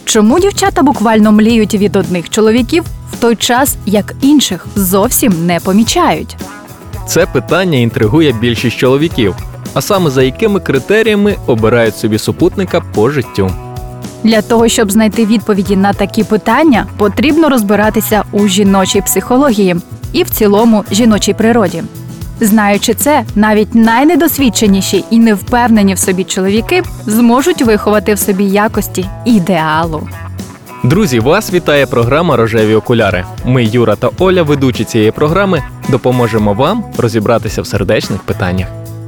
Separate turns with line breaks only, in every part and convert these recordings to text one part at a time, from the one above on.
Чому дівчата буквально мліють від одних чоловіків, в той час, як інших зовсім не помічають?
Це питання інтригує більшість чоловіків, а саме за якими критеріями обирають собі супутника по життю.
Для того, щоб знайти відповіді на такі питання, потрібно розбиратися у жіночій психології і в цілому жіночій природі. Знаючи це, навіть найнедосвідченіші і невпевнені в собі чоловіки зможуть виховати в собі якості ідеалу.
Друзі, вас вітає програма «Рожеві окуляри». Ми, Юра та Оля, ведучі цієї програми, допоможемо вам розібратися в сердечних питаннях.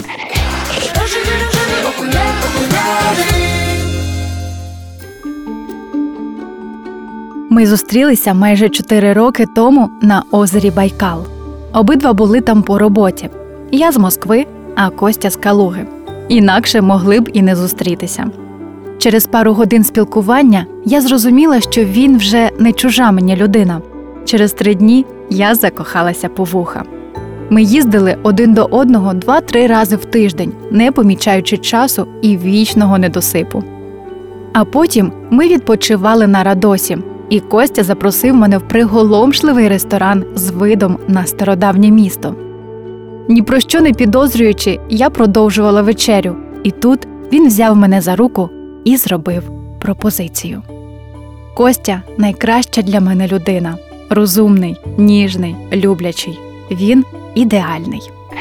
Ми зустрілися майже 4 роки тому на озері Байкал. Обидва були там по роботі. Я з Москви, а Костя з Калуги. Інакше могли б і не зустрітися. Через пару годин спілкування я зрозуміла, що він вже не чужа мені людина. Через 3 дні я закохалася по вуха. Ми їздили один до одного 2-3 рази в тиждень, не помічаючи часу і вічного недосипу. А потім ми відпочивали на Радосі, і Костя запросив мене в приголомшливий ресторан з видом на стародавнє місто. Ні про що не підозрюючи, я продовжувала вечерю, і тут він взяв мене за руку і зробив пропозицію. Костя – найкраща для мене людина. Розумний, ніжний, люблячий. Він ідеальний.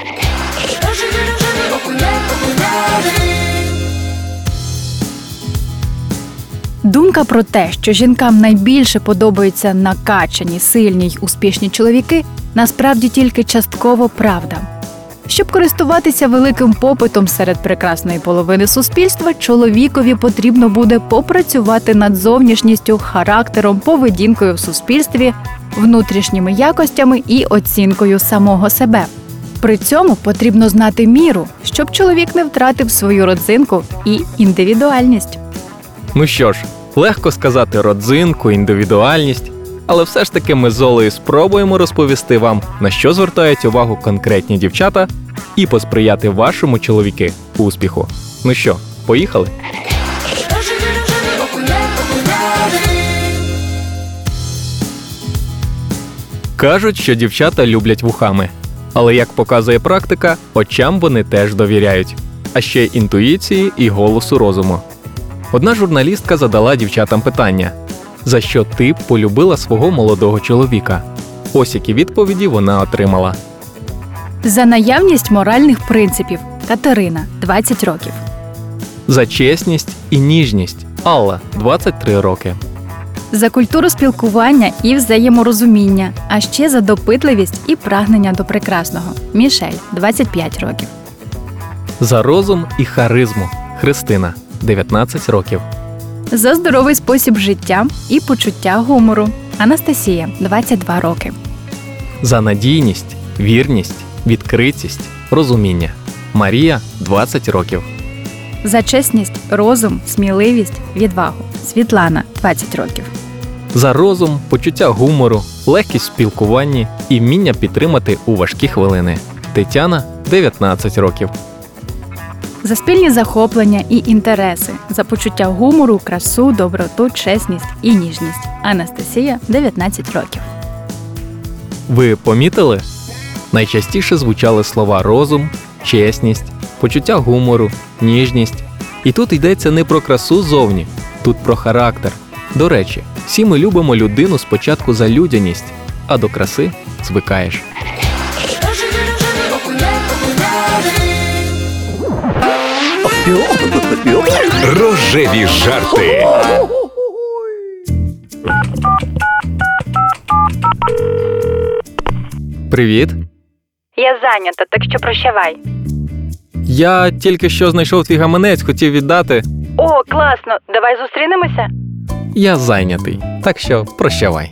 Думка про те, що жінкам найбільше подобаються накачані, сильні й успішні чоловіки, насправді тільки частково правда. Щоб користуватися великим попитом серед прекрасної половини суспільства, чоловікові потрібно буде попрацювати над зовнішністю, характером, поведінкою в суспільстві, внутрішніми якостями і оцінкою самого себе. При цьому потрібно знати міру, щоб чоловік не втратив свою родзинку і індивідуальність.
Ну що ж, легко сказати родзинку, індивідуальність, але все ж таки ми з Олею спробуємо розповісти вам, на що звертають увагу конкретні дівчата і посприяти вашому чоловіки успіху. Ну що, поїхали? Кажуть, що дівчата люблять вухами. Але, як показує практика, очам вони теж довіряють. А ще й інтуїції і голосу розуму. Одна журналістка задала дівчатам питання: за що ти б полюбила свого молодого чоловіка? Ось які відповіді вона отримала.
За наявність моральних принципів. Катерина, 20 років.
За чесність і ніжність. Алла, 23 роки.
За культуру спілкування і взаєморозуміння, а ще за допитливість і прагнення до прекрасного. Мішель, 25 років.
За розум і харизму. Христина, 19 років.
За здоровий спосіб життя і почуття гумору. Анастасія, 22 роки.
За надійність, вірність, відкритість, розуміння. Марія, 20 років.
За чесність, розум, сміливість, відвагу. Світлана, 20 років.
За розум, почуття гумору, легкість в спілкуванні і вміння підтримати у важкі хвилини. Тетяна, 19 років.
За спільні захоплення і інтереси. За почуття гумору, красу, доброту, чесність і ніжність. Анастасія, 19 років.
Ви помітили? Найчастіше звучали слова розум, чесність, почуття гумору, ніжність. І тут йдеться не про красу зовні, тут про характер. До речі, всі ми любимо людину спочатку за людяність, а до краси звикаєш.
Рожеві жарти.
Привіт.
Я зайнята, так що прощавай.
Я тільки що знайшов твій гаманець, хотів віддати.
О, класно, давай зустрінемося.
Я зайнятий, так що прощавай.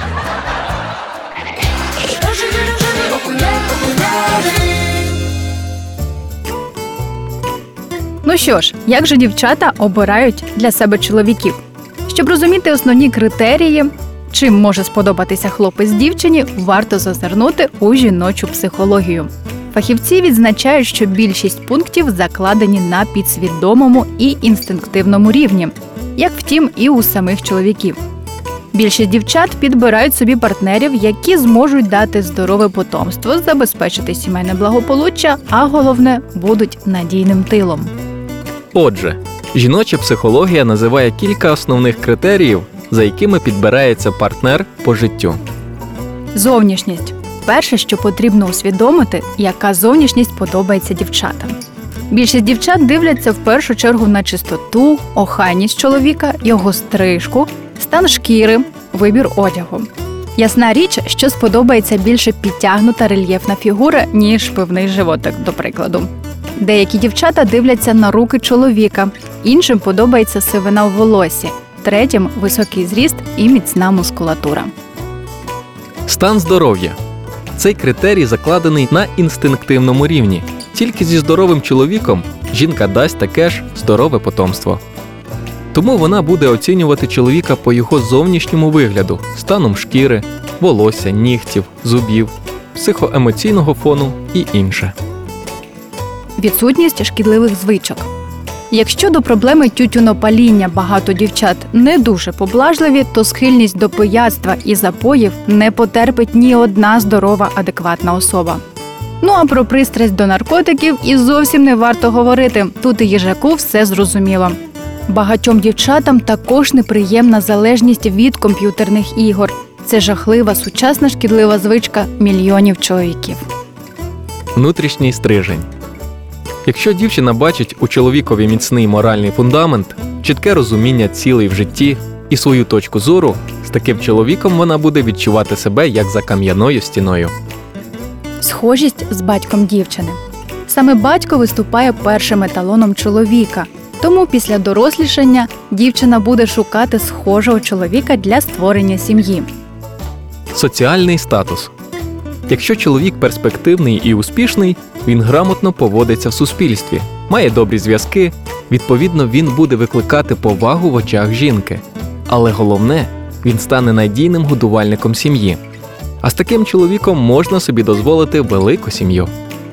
Ну що ж, як же дівчата обирають для себе чоловіків? Щоб розуміти основні критерії, чим може сподобатися хлопець дівчині, варто зазирнути у жіночу психологію. Фахівці відзначають, що більшість пунктів закладені на підсвідомому і інстинктивному рівні. як втім і у самих чоловіків. Більшість дівчат підбирають собі партнерів, які зможуть дати здорове потомство, забезпечити сімейне благополуччя, а головне – будуть надійним тилом.
Отже, жіноча психологія називає кілька основних критеріїв, за якими підбирається партнер по життю.
Зовнішність. Перше, що потрібно усвідомити, яка зовнішність подобається дівчатам. Більшість дівчат дивляться в першу чергу на чистоту, охайність чоловіка, його стрижку, стан шкіри, вибір одягу. Ясна річ, що сподобається більше підтягнута рельєфна фігура, ніж пивний животик, до прикладу. Деякі дівчата дивляться на руки чоловіка, іншим подобається сивина в волоссі, третім – високий зріст і міцна мускулатура.
Стан здоров'я. Цей критерій закладений на інстинктивному рівні. Тільки зі здоровим чоловіком жінка дасть таке ж здорове потомство. Тому вона буде оцінювати чоловіка по його зовнішньому вигляду, станом шкіри, волосся, нігтів, зубів, психоемоційного фону і інше.
Відсутність шкідливих звичок. Якщо до проблеми тютюнопаління багато дівчат не дуже поблажливі, то схильність до пияцтва і запоїв не потерпить ні одна здорова, адекватна особа. Ну а про пристрасть до наркотиків і зовсім не варто говорити, тут і їжаку все зрозуміло. Багатьом дівчатам також неприємна залежність від комп'ютерних ігор. Це жахлива, сучасна шкідлива звичка мільйонів чоловіків.
Внутрішній стрижень. Якщо дівчина бачить у чоловікові міцний моральний фундамент, чітке розуміння цілей в житті і свою точку зору, з таким чоловіком вона буде відчувати себе як за кам'яною стіною.
Схожість з батьком дівчини. Саме батько виступає першим еталоном чоловіка, тому після дорослішання дівчина буде шукати схожого чоловіка для створення сім'ї.
Соціальний статус. Якщо чоловік перспективний і успішний, він грамотно поводиться в суспільстві, має добрі зв'язки, відповідно, він буде викликати повагу в очах жінки. Але головне, він стане надійним годувальником сім'ї. А з таким чоловіком можна собі дозволити велику сім'ю.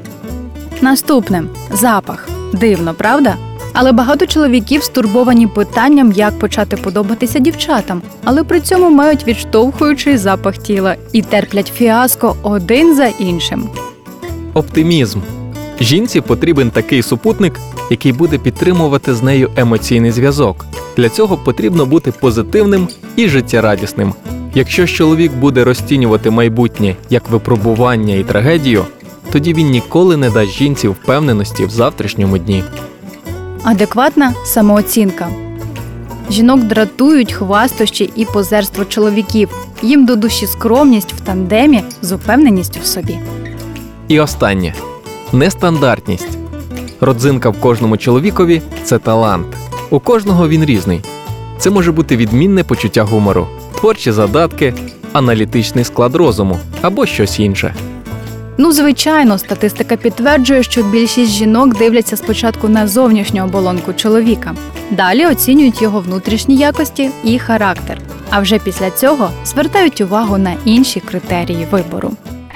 Наступне – запах. Дивно, правда? Але багато чоловіків стурбовані питанням, як почати подобатися дівчатам, але при цьому мають відштовхуючий запах тіла і терплять фіаско один за іншим.
Оптимізм. Жінці потрібен такий супутник, який буде підтримувати з нею емоційний зв'язок. Для цього потрібно бути позитивним і життєрадісним. Якщо ж чоловік буде розцінювати майбутнє як випробування і трагедію, тоді він ніколи не дасть жінці впевненості в завтрашньому дні.
Адекватна самооцінка. Жінок дратують хвастощі і позерство чоловіків. Їм до душі скромність в тандемі з упевненістю в собі.
І останнє – нестандартність. Родзинка в кожному чоловікові – це талант. У кожного він різний. Це може бути відмінне почуття гумору, творчі задатки, аналітичний склад розуму або щось інше.
Ну, звичайно, статистика підтверджує, що більшість жінок дивляться спочатку на зовнішню оболонку чоловіка. Далі оцінюють його внутрішні якості і характер. А вже після цього звертають увагу на інші критерії вибору.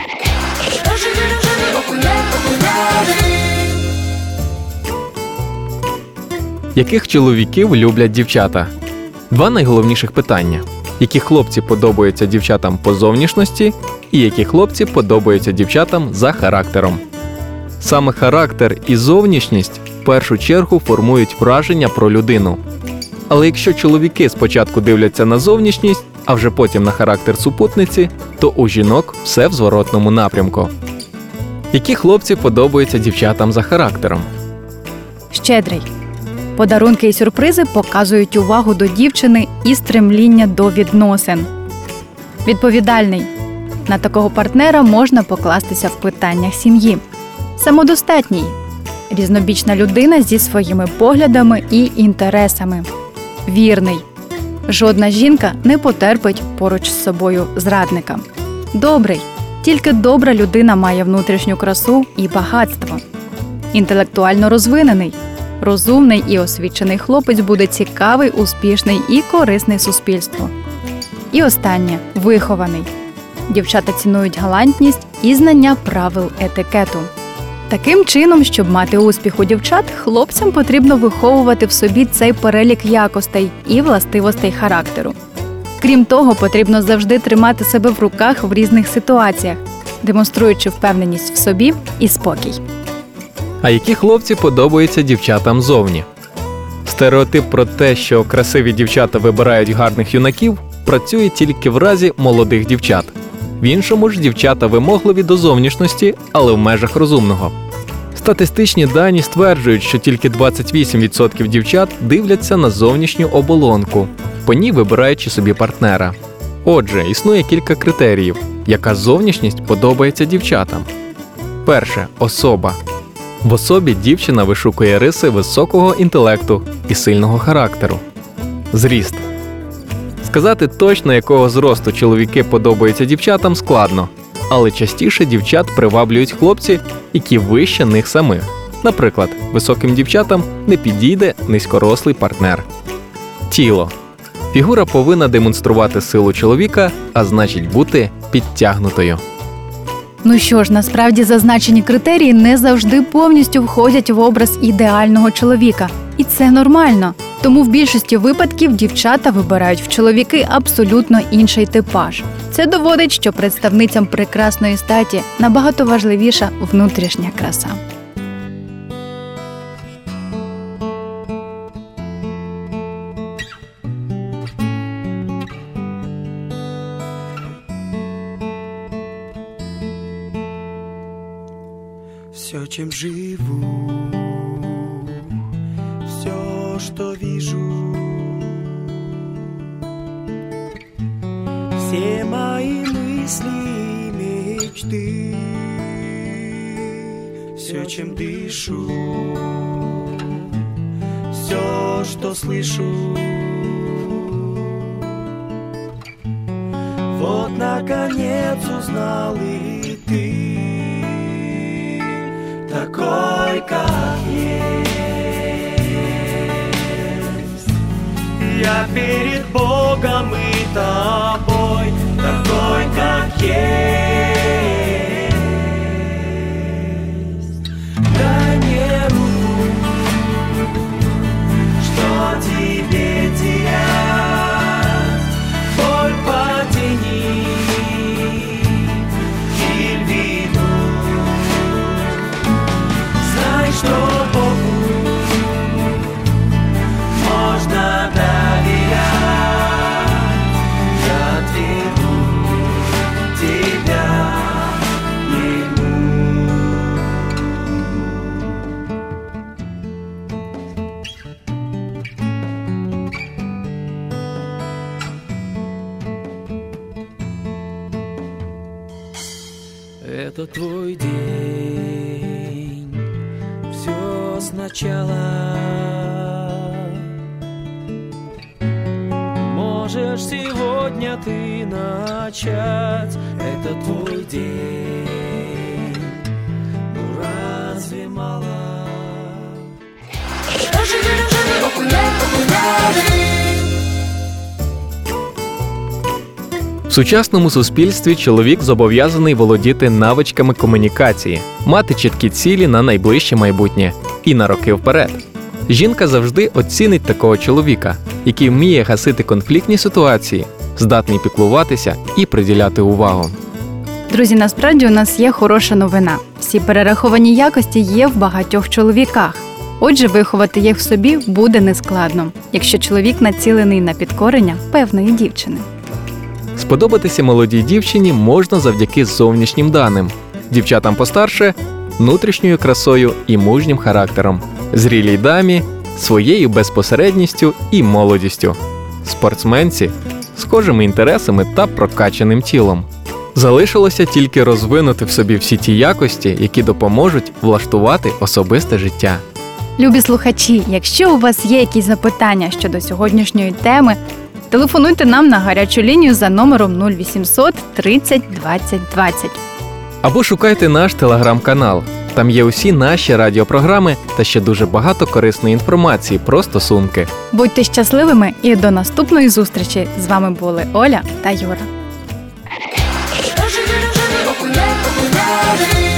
Яких чоловіків люблять дівчата? Два найголовніших питання. Які хлопці подобаються дівчатам по зовнішності і які хлопці подобаються дівчатам за характером. Саме характер і зовнішність в першу чергу формують враження про людину. Але якщо чоловіки спочатку дивляться на зовнішність, а вже потім на характер супутниці, то у жінок все в зворотному напрямку. Які хлопці подобаються дівчатам за характером?
Щедрий. Подарунки і сюрпризи показують увагу до дівчини і стремління до відносин. Відповідальний. На такого партнера можна покластися в питаннях сім'ї. Самодостатній. Різнобічна людина зі своїми поглядами і інтересами. Вірний. Жодна жінка не потерпить поруч з собою зрадника. Добрий. Тільки добра людина має внутрішню красу і багатство. Інтелектуально розвинений. Розумний і освічений хлопець буде цікавий, успішний і корисний суспільству. І останнє – вихований. Дівчата цінують галантність і знання правил етикету. Таким чином, щоб мати успіх у дівчат, хлопцям потрібно виховувати в собі цей перелік якостей і властивостей характеру. Крім того, потрібно завжди тримати себе в руках в різних ситуаціях, демонструючи впевненість в собі і спокій.
А які хлопці подобаються дівчатам зовні? Стереотип про те, що красиві дівчата вибирають гарних юнаків, працює тільки в разі молодих дівчат. В іншому ж дівчата вимогливі до зовнішності, але в межах розумного. Статистичні дані стверджують, що тільки 28% дівчат дивляться на зовнішню оболонку, по ній вибираючи собі партнера. Отже, існує кілька критеріїв, яка зовнішність подобається дівчатам. Перше – особа. В особі дівчина вишукує риси високого інтелекту і сильного характеру. Зріст. Сказати точно, якого зросту чоловіки подобаються дівчатам, складно, але частіше дівчат приваблюють хлопці, які вище них самих. Наприклад, високим дівчатам не підійде низькорослий партнер. Тіло. Фігура повинна демонструвати силу чоловіка, а значить бути підтягнутою.
Ну що ж, насправді зазначені критерії не завжди повністю входять в образ ідеального чоловіка. І це нормально. Тому в більшості випадків дівчата вибирають в чоловіки абсолютно інший типаж. Це доводить, що представницям прекрасної статі набагато важливіша внутрішня краса.
Все, чем живу, все, что вижу, все мои мысли и мечты, все, чем дышу, все, что слышу. Вот, наконец, узнал и ты, такой, как есть. Я перед Богом и тобой, такой, как есть. Дай мне руку, что тебе терять, боль потяни и вину. Что Богу можно доверять, я отведу тебя Ему. Это твой день, все сначала. Можешь сегодня ты начать, это твой день, ну разве мало?
В сучасному суспільстві чоловік зобов'язаний володіти навичками комунікації, мати чіткі цілі на найближче майбутнє і на роки вперед. Жінка завжди оцінить такого чоловіка, який вміє гасити конфліктні ситуації, здатний піклуватися і приділяти увагу.
Друзі, насправді у нас є хороша новина. Всі перераховані якості є в багатьох чоловіках. Отже, виховати їх в собі буде нескладно, якщо чоловік націлений на підкорення певної дівчини.
Сподобатися молодій дівчині можна завдяки зовнішнім даним. Дівчатам постарше – внутрішньою красою і мужнім характером. Зрілій дамі – своєю безпосередністю і молодістю. Спортсменці – схожими інтересами та прокачаним тілом. Залишилося тільки розвинути в собі всі ті якості, які допоможуть влаштувати особисте життя.
Любі слухачі, якщо у вас є якісь запитання щодо сьогоднішньої теми, телефонуйте нам на гарячу лінію за номером 0800 30 20 20.
Або шукайте наш телеграм-канал. Там є усі наші радіопрограми та ще дуже багато корисної інформації про стосунки.
Будьте щасливими і до наступної зустрічі! З вами були Оля та Юра.